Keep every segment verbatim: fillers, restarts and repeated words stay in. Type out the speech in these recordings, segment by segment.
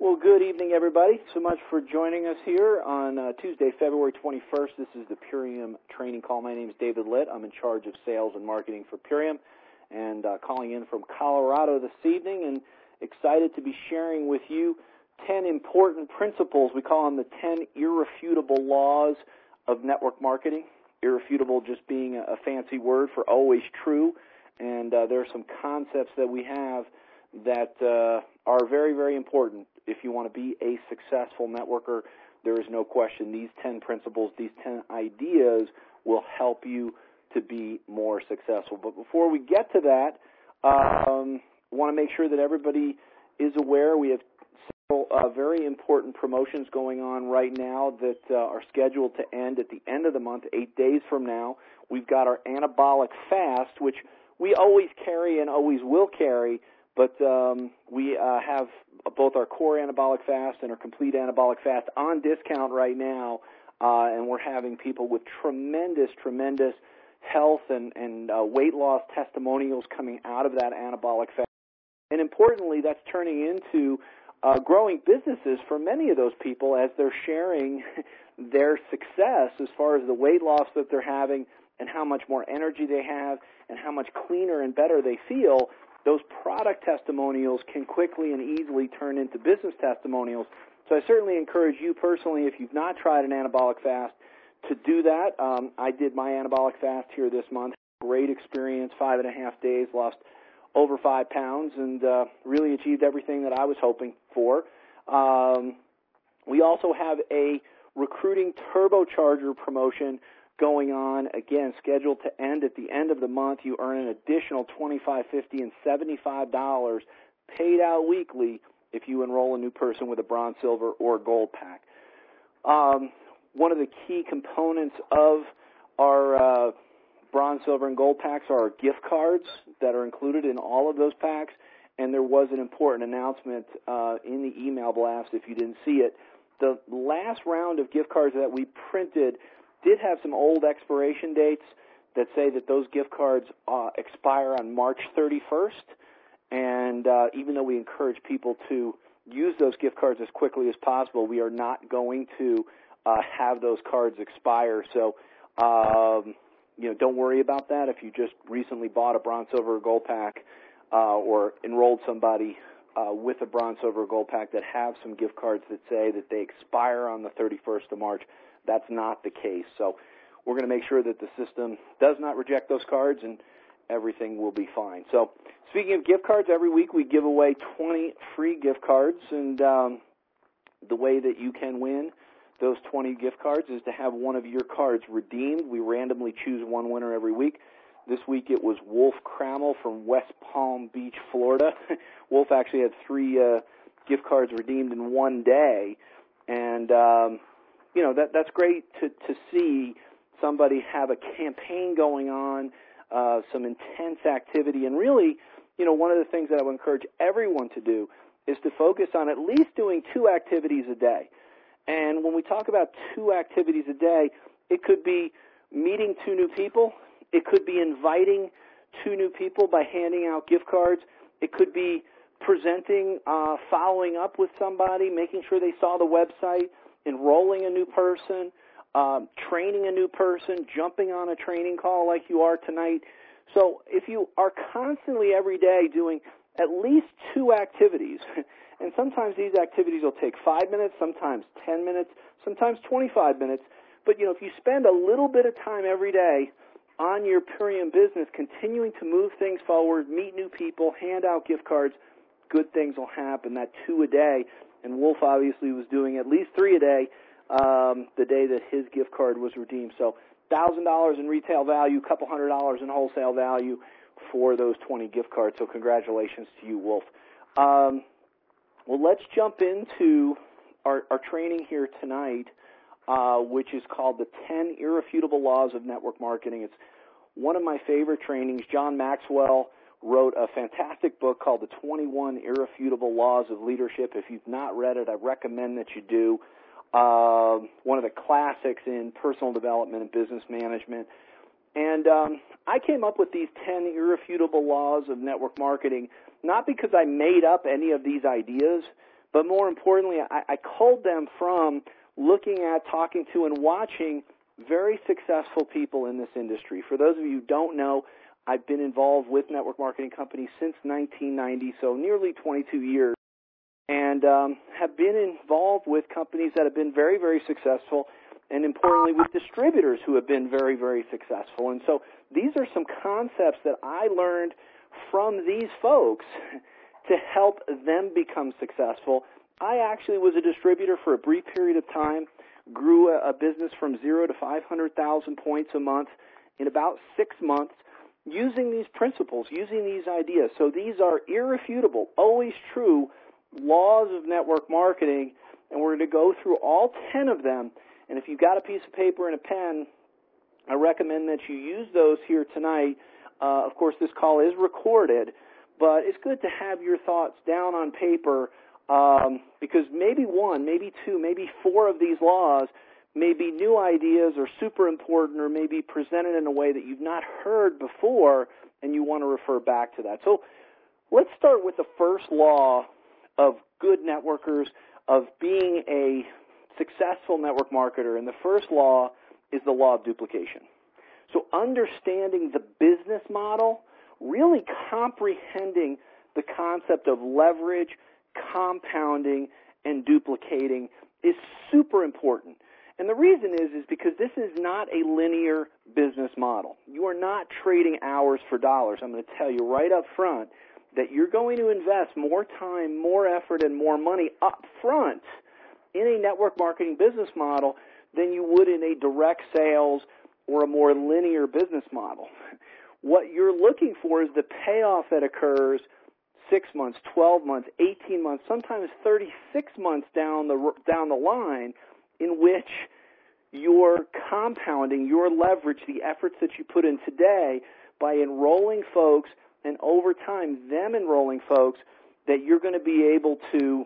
Well, good evening, everybody. So much for joining us here on uh, Tuesday, February twenty-first. This is the Purium Training Call. My name is David Litt. I'm in charge of sales and marketing for Purium, and uh, calling in from Colorado this evening, and excited to be sharing with you ten important principles. We call them the ten irrefutable laws of network marketing. Irrefutable just being a, a fancy word for always true, and uh, there are some concepts that we have that uh, are very, very important. If you want to be a successful networker, there is no question these ten principles, these ten ideas will help you to be more successful. But before we get to that, um, I want to make sure that everybody is aware we have several uh, very important promotions going on right now that uh, are scheduled to end at the end of the month, eight days from now. We've got our anabolic fast, which we always carry and always will carry, but um, we uh, have both our core anabolic fast and our complete anabolic fast on discount right now, uh, and we're having people with tremendous, tremendous health and, and uh, weight loss testimonials coming out of that anabolic fast. And importantly, that's turning into uh, growing businesses for many of those people as they're sharing their success as far as the weight loss that they're having and how much more energy they have and how much cleaner and better they feel. Those product testimonials can quickly and easily turn into business testimonials. So I certainly encourage you personally, if you've not tried an anabolic fast, to do that. Um, I did my anabolic fast here this month. Great experience, five and a half days, lost over five pounds, and uh, really achieved everything that I was hoping for. Um, we also have a recruiting turbocharger promotion going on, again, scheduled to end at the end of the month. You earn an additional twenty-five dollars, fifty dollars, and seventy-five dollars paid out weekly if you enroll a new person with a bronze, silver, or gold pack. Um, one of the key components of our uh, bronze, silver, and gold packs are our gift cards that are included in all of those packs, and there was an important announcement uh, in the email blast if you didn't see it. The last round of gift cards that we printed did have some old expiration dates that say that those gift cards uh, expire on March thirty-first, and uh, even though we encourage people to use those gift cards as quickly as possible, we are not going to uh, have those cards expire. So, um, you know, don't worry about that if you just recently bought a bronze, silver, or gold pack uh, or enrolled somebody uh, with a bronze, silver, or gold pack that have some gift cards that say that they expire on the thirty-first of March. That's not the case. So we're going to make sure that the system does not reject those cards and everything will be fine. So speaking of gift cards, every week we give away twenty free gift cards, and um, the way that you can win those twenty gift cards is to have one of your cards redeemed. We randomly choose one winner every week. This week it was Wolf Crammel from West Palm Beach, Florida. Wolf actually had three uh, gift cards redeemed in one day, and um, you know, that that's great to, to see somebody have a campaign going on, uh, some intense activity, and really, you know, one of the things that I would encourage everyone to do is to focus on at least doing two activities a day. And when we talk about two activities a day, it could be meeting two new people. It could be inviting two new people by handing out gift cards. It could be presenting, uh, following up with somebody, making sure they saw the website, enrolling a new person, um, training a new person, jumping on a training call like you are tonight. So if you are constantly every day doing at least two activities, and sometimes these activities will take five minutes, sometimes ten minutes, sometimes twenty-five minutes, but you know, if you spend a little bit of time every day on your Purium business, continuing to move things forward, meet new people, hand out gift cards, good things will happen. That two a day. And Wolf obviously was doing at least three a day um, the day that his gift card was redeemed. So one thousand dollars in retail value, a couple hundred dollars in wholesale value for those twenty gift cards. So congratulations to you, Wolf. Um, well, let's jump into our, our training here tonight, uh, which is called the ten Irrefutable Laws of Network Marketing. It's one of my favorite trainings. John Maxwell wrote a fantastic book called The twenty-one Irrefutable Laws of Leadership. If you've not read it, I recommend that you do. Uh, one of the classics in personal development and business management. And um, I came up with these ten irrefutable laws of network marketing, not because I made up any of these ideas, but more importantly, I, I culled them from looking at, talking to, and watching very successful people in this industry. For those of you who don't know, I've been involved with network marketing companies since nineteen ninety, so nearly twenty-two years, and um, have been involved with companies that have been very, very successful, and importantly with distributors who have been very, very successful. And so these are some concepts that I learned from these folks to help them become successful. I actually was a distributor for a brief period of time, grew a, a business from zero to five hundred thousand points a month in about six months using these principles, using these ideas. So these are irrefutable, always true laws of network marketing, and we're going to go through all ten of them. And if you've got a piece of paper and a pen, I recommend that you use those here tonight. Uh, of course, this call is recorded, but it's good to have your thoughts down on paper um, because maybe one, maybe two, maybe four of these laws may be new ideas or super important or maybe presented in a way that you've not heard before and you want to refer back to that. So let's start with the first law of good networkers, of being a successful network marketer. And the first law is the law of duplication. So understanding the business model, really comprehending the concept of leverage, compounding, and duplicating is super important. And the reason is, is because this is not a linear business model. You are not trading hours for dollars. I'm going to tell you right up front that you're going to invest more time, more effort, and more money up front in a network marketing business model than you would in a direct sales or a more linear business model. What you're looking for is the payoff that occurs six months, twelve months, eighteen months, sometimes thirty-six months down the down the line, in which you're compounding your leverage, the efforts that you put in today, by enrolling folks, and over time, them enrolling folks that you're going to be able to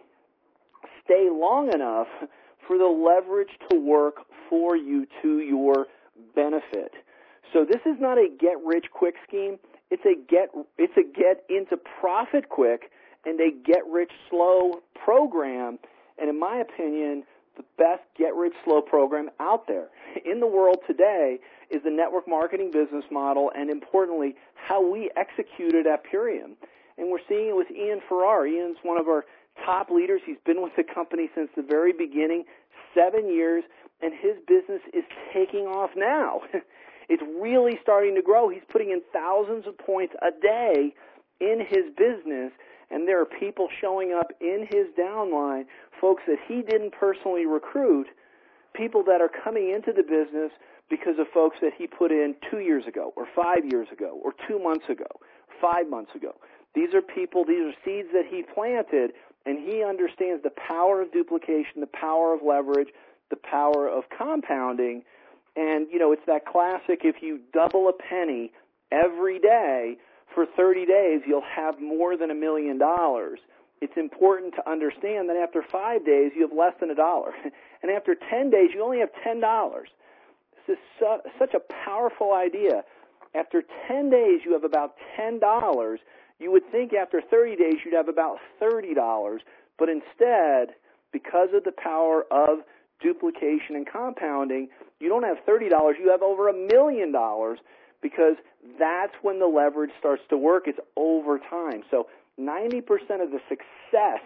stay long enough for the leverage to work for you to your benefit. So this is not a get-rich-quick scheme. It's a get it's a get into profit quick and a get-rich-slow program. And in my opinion, the best get-rich-slow program out there in the world today is the network marketing business model, and importantly, how we execute it at Purium. And we're seeing it with Ian Farrar. Ian's one of our top leaders. He's been with the company since the very beginning, seven years, and his business is taking off now. It's really starting to grow. He's putting in thousands of points a day in his business, and there are people showing up in his downline, folks that he didn't personally recruit, people that are coming into the business because of folks that he put in two years ago or five years ago or two months ago, five months ago. These are people, these are seeds that he planted, and he understands the power of duplication, the power of leverage, the power of compounding. And, you know, it's that classic, if you double a penny every day for thirty days, you'll have more than a million dollars. It's important to understand that after five days, you have less than a dollar. And after ten days, you only have ten dollars. This is su- such a powerful idea. After ten days, you have about ten dollars. You would think after thirty days, you'd have about thirty dollars. But instead, because of the power of duplication and compounding, you don't have thirty dollars, you have over a million dollars, because that's when the leverage starts to work. It's over time. So ninety percent of the success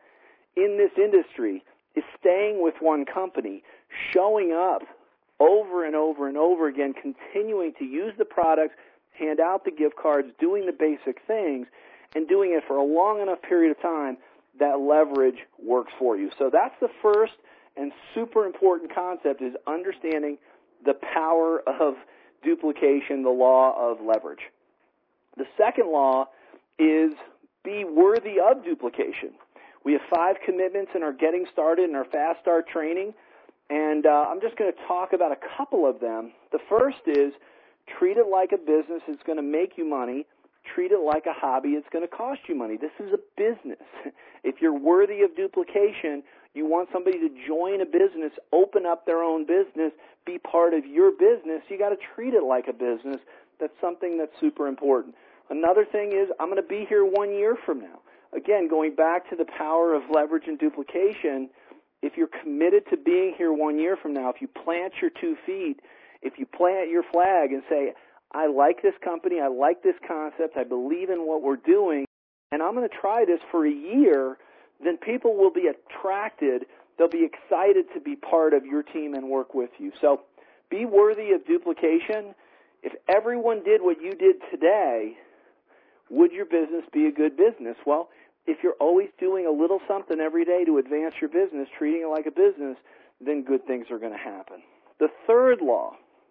in this industry is staying with one company, showing up over and over and over again, continuing to use the products, hand out the gift cards, doing the basic things, and doing it for a long enough period of time that leverage works for you. So that's the first and super important concept, is understanding the power of duplication, the law of leverage. The second law is be worthy of duplication. We have five commitments in our Getting Started and our Fast Start training, and uh, I'm just going to talk about a couple of them. The first is treat it like a business. It's going to make you money. Treat it like a hobby. It's going to cost you money. This is a business. If you're worthy of duplication, you want somebody to join a business, open up their own business, be part of your business, you got to treat it like a business. That's something that's super important. Another thing is, I'm going to be here one year from now. again, going back to the power of leverage and duplication, if you're committed to being here one year from now, if you plant your two feet, if you plant your flag and say, I like this company, I like this concept, I believe in what we're doing, and I'm going to try this for a year, then people will be attracted. They'll be excited to be part of your team and work with you. So be worthy of duplication. If everyone did what you did today, would your business be a good business? Well, if you're always doing a little something every day to advance your business, treating it like a business, then good things are going to happen. The third law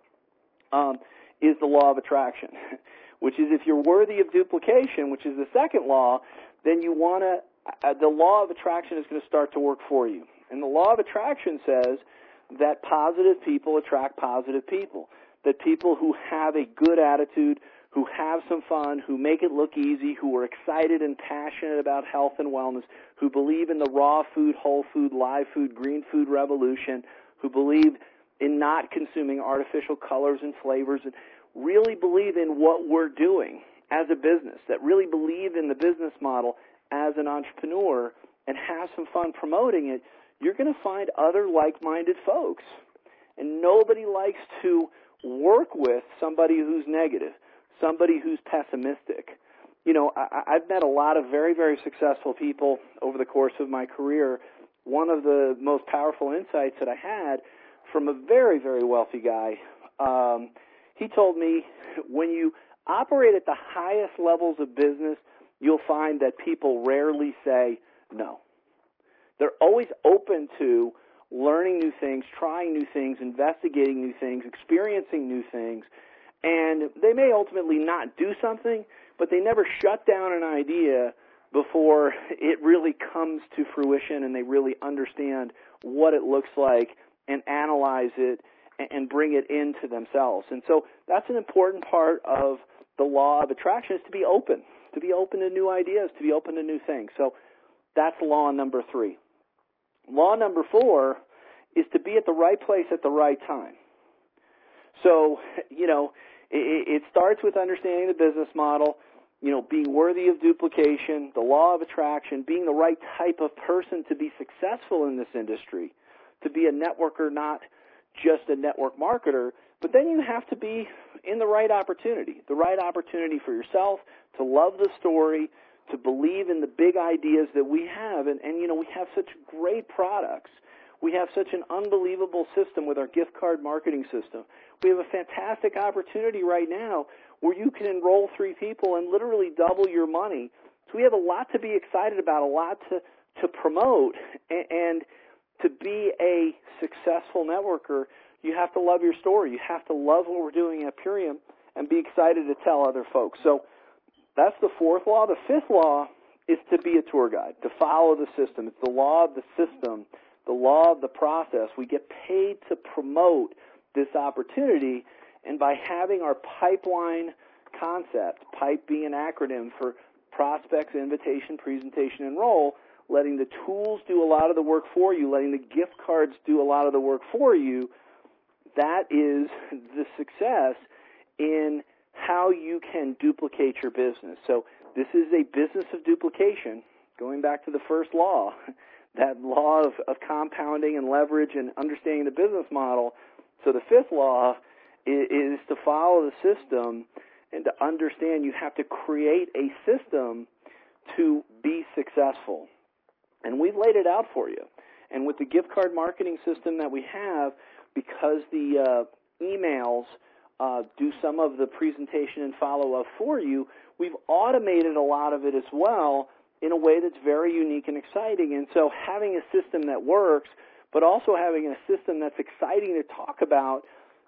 um, is the law of attraction, which is if you're worthy of duplication, which is the second law, then you want to, uh, the law of attraction is going to start to work for you. And the law of attraction says that positive people attract positive people, that people who have a good attitude, who have some fun, who make it look easy, who are excited and passionate about health and wellness, who believe in the raw food, whole food, live food, green food revolution, who believe in not consuming artificial colors and flavors, and really believe in what we're doing as a business, that really believe in the business model as an entrepreneur and have some fun promoting it, you're going to find other like-minded folks. And nobody likes to work with somebody who's negative, somebody who's pessimistic. You know, I, I've met a lot of very, very successful people over the course of my career. One of the most powerful insights that I had from a very, very wealthy guy, um, he told me when you operate at the highest levels of business, you'll find that people rarely say no. They're always open to learning new things, trying new things, investigating new things, experiencing new things, and they may ultimately not do something, but they never shut down an idea before it really comes to fruition and they really understand what it looks like and analyze it and bring it into themselves. And so that's an important part of the law of attraction, is to be open, to be open to new ideas, to be open to new things. So that's law number three. Law number four is to be at the right place at the right time. So, you know, it, it starts with understanding the business model, you know, being worthy of duplication, the law of attraction, being the right type of person to be successful in this industry, to be a networker, not just a network marketer. But then you have to be in the right opportunity, the right opportunity for yourself, to love the story, to believe in the big ideas that we have. And, and, you know, we have such great products. We have such an unbelievable system with our gift card marketing system. We have a fantastic opportunity right now where you can enroll three people and literally double your money. So we have a lot to be excited about, a lot to, to promote. And, and to be a successful networker, you have to love your story. You have to love what we're doing at Purium and be excited to tell other folks. So that's the fourth law. The fifth law is to be a tour guide, to follow the system. It's the law of the system, the law of the process. We get paid to promote this opportunity, and by having our pipeline concept, PIPE being an acronym for prospects, invitation, presentation, enroll, letting the tools do a lot of the work for you, letting the gift cards do a lot of the work for you, that is the success in how you can duplicate your business. So this is a business of duplication, going back to the first law, that law of, of compounding and leverage and understanding the business model. So the fifth law is, is to follow the system and to understand you have to create a system to be successful. And we've laid it out for you. And with the gift card marketing system that we have, because the uh, emails uh, do some of the presentation and follow-up for you, we've automated a lot of it as well in a way that's very unique and exciting. And so having a system that works, but also having a system that's exciting to talk about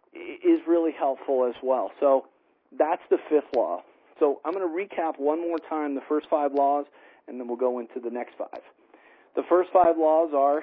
is really helpful as well. So that's the fifth law. So I'm going to recap one more time the first five laws, and then we'll go into the next five. The first five laws are,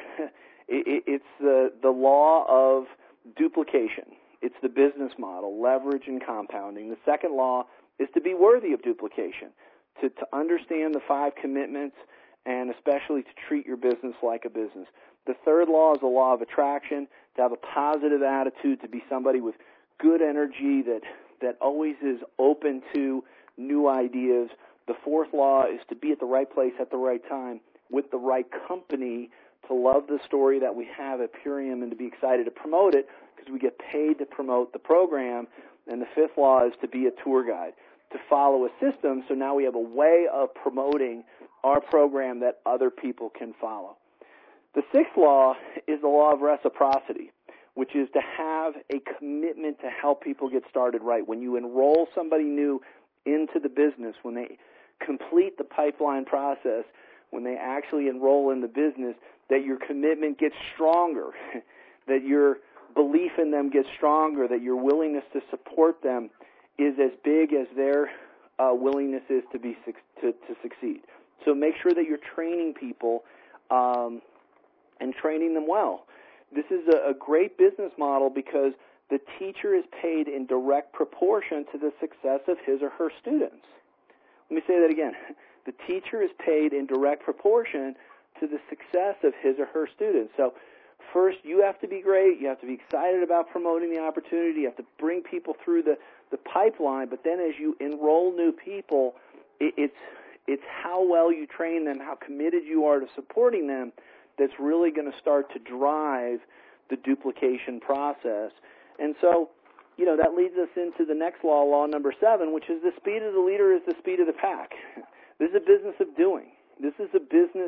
it's the, the law of duplication. It's the business model, leverage and compounding. The second law is to be worthy of duplication, to, to understand the five commitments, and especially to treat your business like a business. The third law is the law of attraction, to have a positive attitude, to be somebody with good energy that, that always is open to new ideas, The fourth law is to be at the right place at the right time with the right company, to love the story that we have at Purium and to be excited to promote it because we get paid to promote the program. And the fifth law is to be a tour guide, to follow a system, so now we have a way of promoting our program that other people can follow. The sixth law is the law of reciprocity, which is to have a commitment to help people get started right. When you enroll somebody new into the business, when they complete the pipeline process, when they actually enroll in the business, that your commitment gets stronger, that your belief in them gets stronger, that your willingness to support them is as big as their uh, willingness is to be to, to succeed. So make sure that you're training people um, and training them well. This is a, a great business model because the teacher is paid in direct proportion to the success of his or her students. Let me say that again. The teacher is paid in direct proportion to the success of his or her students. So first, you have to be great. You have to be excited about promoting the opportunity. You have to bring people through the, the pipeline. But then as you enroll new people, it, it's, it's how well you train them, how committed you are to supporting them, that's really going to start to drive the duplication process. And so, you know, that leads us into the next law, law number seven, which is the speed of the leader is the speed of the pack. This is a business of doing. This is a business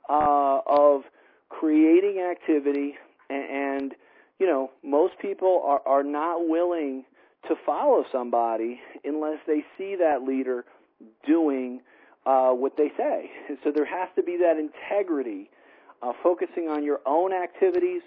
uh, of creating activity, and, and, you know, most people are, are not willing to follow somebody unless they see that leader doing uh, what they say. So there has to be that integrity, uh, focusing on your own activities,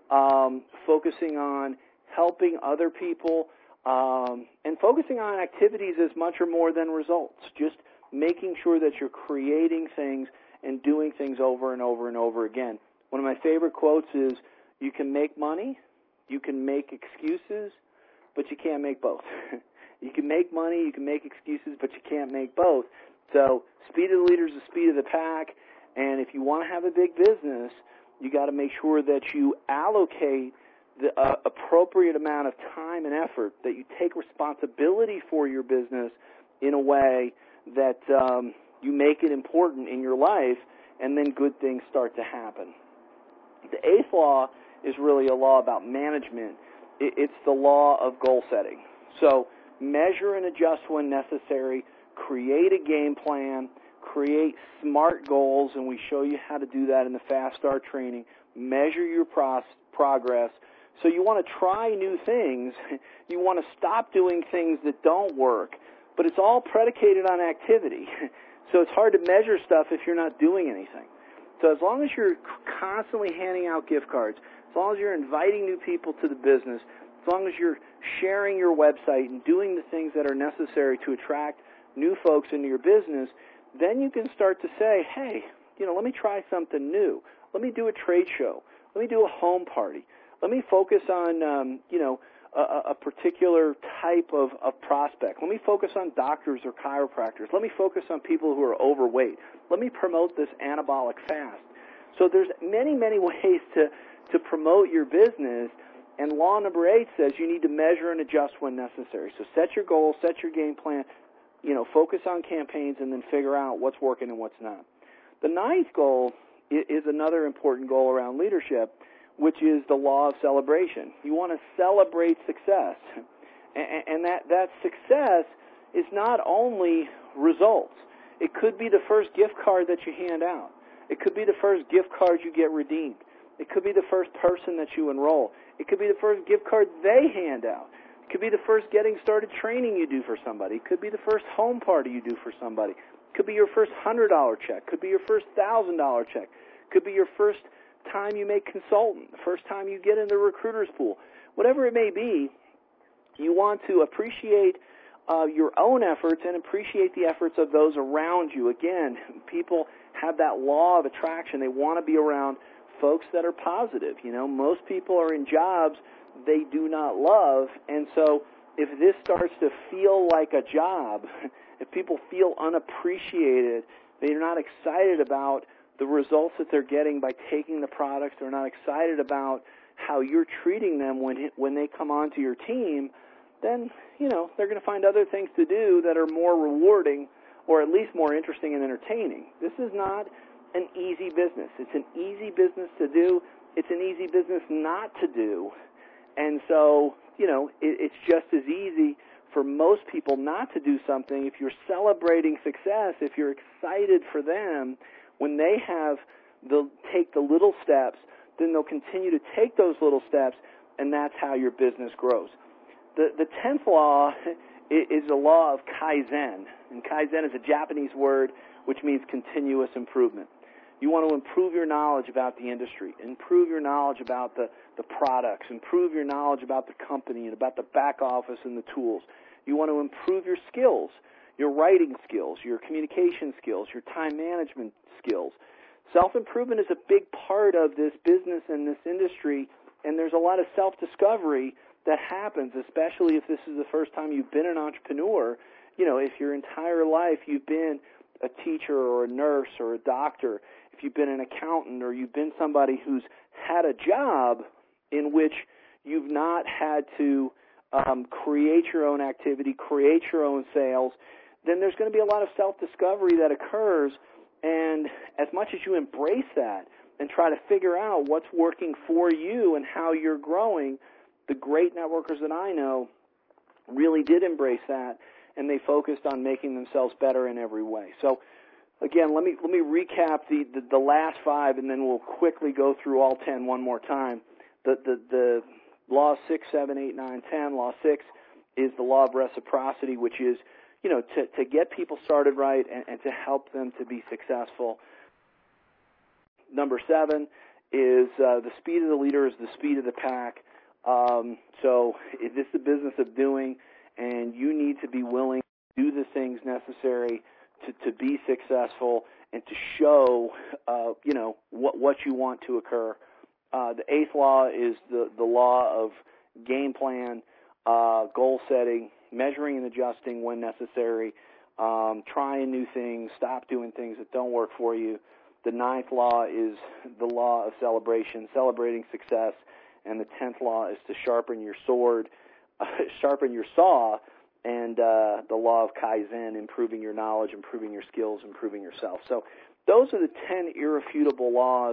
um, focusing on helping other people, um, and focusing on activities as much or more than results. Just making sure that you're creating things and doing things over and over and over again. One of my favorite quotes is, you can make money, you can make excuses, but you can't make both. You can make money, you can make excuses, but you can't make both. So speed of the leader is the speed of the pack, and if you want to have a big business, you got to make sure that you allocate the uh, appropriate amount of time and effort, that you take responsibility for your business in a way that um, you make it important in your life, and then good things start to happen. The eighth law is really a law about management. It's the law of goal setting. So measure and adjust when necessary, create a game plan, create SMART goals, and we show you how to do that in the Fast Start training. Measure your pros- progress. So you want to try new things. You want to stop doing things that don't work, but it's all predicated on activity. So it's hard to measure stuff if you're not doing anything. So as long as you're constantly handing out gift cards, as long as you're inviting new people to the business, as long as you're sharing your website and doing the things that are necessary to attract new folks into your business, then you can start to say, hey, you know, let me try something new. Let me do a trade show. Let me do a home party. Let me focus on, um, you know, a, a particular type of, of prospect. Let me focus on doctors or chiropractors. Let me focus on people who are overweight. Let me promote this anabolic fast. So there's many, many ways to, to promote your business, and law number eight says you need to measure and adjust when necessary. So set your goals, set your game plan, you know, focus on campaigns, and then figure out what's working and what's not. The ninth goal is another important goal around leadership, which is the law of celebration. You want to celebrate success. And that, that success is not only results. It could be the first gift card that you hand out. It could be the first gift card you get redeemed. It could be the first person that you enroll. It could be the first gift card they hand out. It could be the first getting started training you do for somebody. It could be the first home party you do for somebody. It could be your first one hundred dollars check. It could be your first one thousand dollars check. It could be your first time you make consultant, the first time you get in the recruiter's pool. Whatever it may be, you want to appreciate uh, your own efforts and appreciate the efforts of those around you. Again, people have that law of attraction. They want to be around folks that are positive. You know, most people are in jobs they do not love, and so if this starts to feel like a job, if people feel unappreciated, they're not excited about the results that they're getting by taking the products, they're not excited about how you're treating them when when they come onto your team, then, you know, they're going to find other things to do that are more rewarding, or at least more interesting and entertaining. This is not an easy business. It's an easy business to do. It's an easy business not to do. And so, you know, it, it's just as easy for most people not to do something. If you're celebrating success, if you're excited for them, when they have, they'll take the little steps, then they'll continue to take those little steps, and that's how your business grows. The the tenth law is the law of Kaizen, and Kaizen is a Japanese word which means continuous improvement. You want to improve your knowledge about the industry, improve your knowledge about the, the products, improve your knowledge about the company and about the back office and the tools. You want to improve your skills, your writing skills, your communication skills, your time management skills. Self-improvement is a big part of this business and this industry, and there's a lot of self-discovery that happens, especially if this is the first time you've been an entrepreneur. You know, if your entire life you've been a teacher or a nurse or a doctor, if you've been an accountant or you've been somebody who's had a job in which you've not had to um, create your own activity, create your own sales, then there's going to be a lot of self-discovery that occurs. And as much as you embrace that and try to figure out what's working for you and how you're growing, the great networkers that I know really did embrace that, and they focused on making themselves better in every way. So, again, let me let me recap the, the, the last five, and then we'll quickly go through all ten one more time. The, the, the law six, seven, eight, nine, ten. Law six is the law of reciprocity, which is, you know, to, to get people started right and, and to help them to be successful. Number seven is uh, the speed of the leader is the speed of the pack. Um, so this is the business of doing, and you need to be willing to do the things necessary to, to be successful and to show, uh, you know, what, what you want to occur. Uh, the eighth law is the, the law of game plan, uh, goal setting, measuring and adjusting when necessary, um, trying new things, stop doing things that don't work for you. The ninth law is the law of celebration, celebrating success. And the tenth law is to sharpen your sword, uh, sharpen your saw, and uh, the law of Kaizen, improving your knowledge, improving your skills, improving yourself. So those are the ten irrefutable laws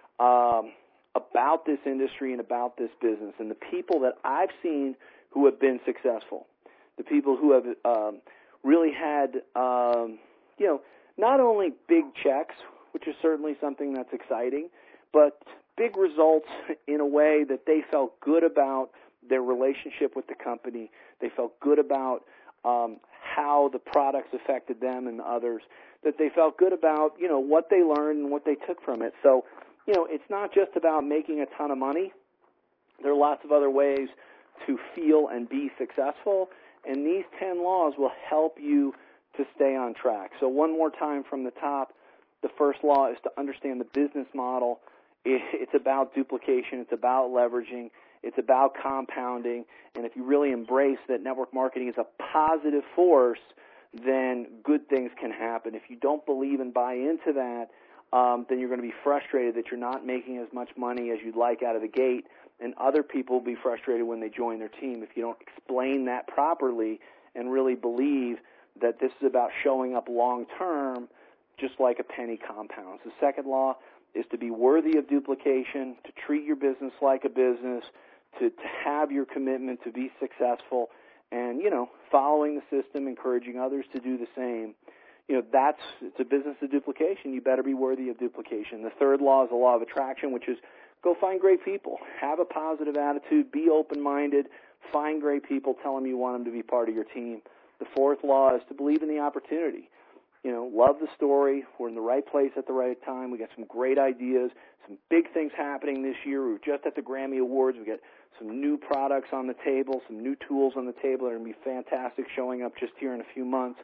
um, about this industry and about this business. And the people that I've seen who have been successful, the people who have um, really had, um, you know, not only big checks, which is certainly something that's exciting, but big results in a way that they felt good about their relationship with the company. They felt good about um, how the products affected them and others, that they felt good about, you know, what they learned and what they took from it. So, you know, it's not just about making a ton of money. There are lots of other ways to feel and be successful, and these ten laws will help you to stay on track. So one more time from the top, the first law is to understand the business model. It's about duplication. It's about leveraging. It's about compounding. And if you really embrace that network marketing is a positive force, then good things can happen. If you don't believe and buy into that, um, then you're going to be frustrated that you're not making as much money as you'd like out of the gate, and other people will be frustrated when they join their team if you don't explain that properly and really believe that this is about showing up long term, just like a penny compounds. The second law is to be worthy of duplication, to treat your business like a business, to, to have your commitment to be successful, and, you know, following the system, encouraging others to do the same. You know, that's, it's a business of duplication. You better be worthy of duplication. The third law is the law of attraction, which is go find great people. Have a positive attitude. Be open-minded. Find great people. Tell them you want them to be part of your team. The fourth law is to believe in the opportunity. You know, love the story. We're in the right place at the right time. We got some great ideas, some big things happening this year. We were just at the Grammy Awards. We got some new products on the table, some new tools on the table that are going to be fantastic showing up just here in a few months.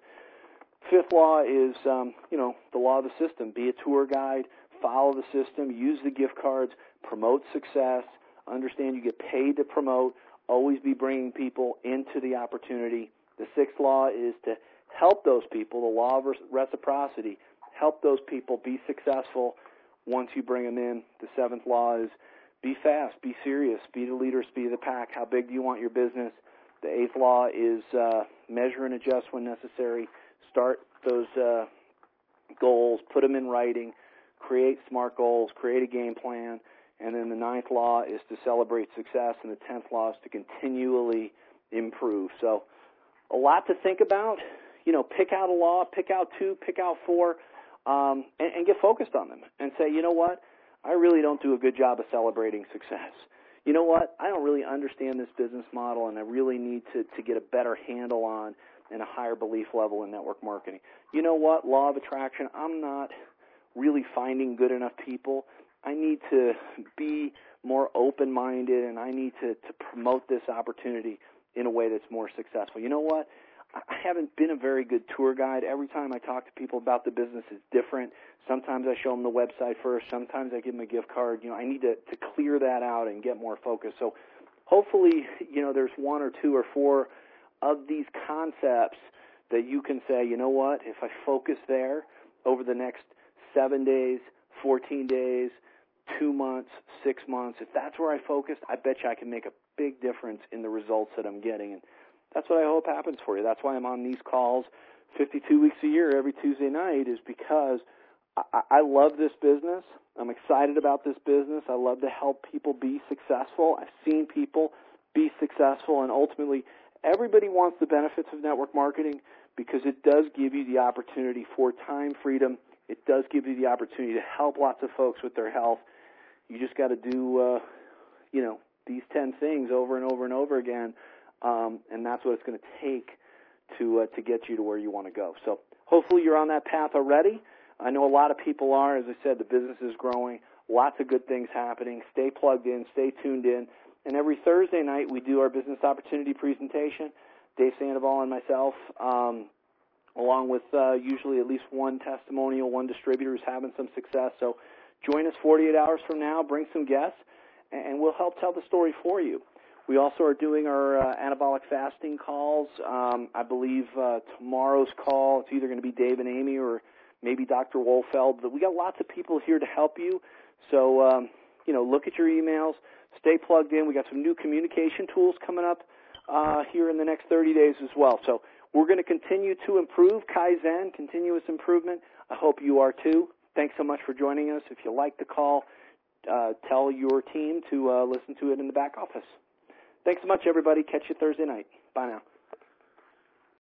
Fifth law is, um, you know, the law of the system. Be a tour guide. Follow the system. Use the gift cards. Promote success. Understand you get paid to promote. Always be bringing people into the opportunity. The sixth law is to help those people, the law of reciprocity, help those people be successful once you bring them in. The seventh law is be fast, be serious, be the leader, speed of the pack. How big do you want your business? The eighth law is uh, measure and adjust when necessary. start those uh, goals, put them in writing, create SMART goals, create a game plan, and then the ninth law is to celebrate success, and the tenth law is to continually improve. So a lot to think about. You know, pick out a law, pick out two, pick out four, um, and, and get focused on them and say, you know what, I really don't do a good job of celebrating success. You know what, I don't really understand this business model, and I really need to, to get a better handle on and a higher belief level in network marketing. You know what, law of attraction, I'm not really finding good enough people. I need to be more open-minded, and I need to, to promote this opportunity in a way that's more successful. You know what? I haven't been a very good tour guide. Every time I talk to people about the business, it's different. Sometimes I show them the website first. Sometimes I give them a gift card. You know, I need to, to clear that out and get more focused. So hopefully, you know, there's one or two or four of these concepts that you can say, you know what, if I focus there over the next seven days, fourteen days, two months, six months, if that's where I focus, I bet you I can make a big difference in the results that I'm getting. And that's what I hope happens for you. That's why I'm on these calls fifty-two weeks a year, every Tuesday night, is because I, I love this business. I'm excited about this business. I love to help people be successful. I've seen people be successful, and ultimately everybody wants the benefits of network marketing because it does give you the opportunity for time freedom. It does give you the opportunity to help lots of folks with their health. You just got to do, uh, you know, these ten things over and over and over again. Um, and that's what it's going to take to uh, to get you to where you want to go. So hopefully you're on that path already. I know a lot of people are. As I said, the business is growing. Lots of good things happening. Stay plugged in. Stay tuned in. And every Thursday night we do our business opportunity presentation. Dave Sandoval and myself, um, along with uh, usually at least one testimonial, one distributor who's having some success. So join us forty-eight hours from now. Bring some guests, and we'll help tell the story for you. We also are doing our uh, anabolic fasting calls. Um, I believe uh, tomorrow's call, it's either going to be Dave and Amy or maybe Doctor Wolfeld. But we got lots of people here to help you. So, um, you know, look at your emails. Stay plugged in. We got some new communication tools coming up uh, here in the next thirty days as well. So we're going to continue to improve, Kaizen, continuous improvement. I hope you are too. Thanks so much for joining us. If you like the call, uh, tell your team to uh, listen to it in the back office. Thanks so much, everybody. Catch you Thursday night. Bye now.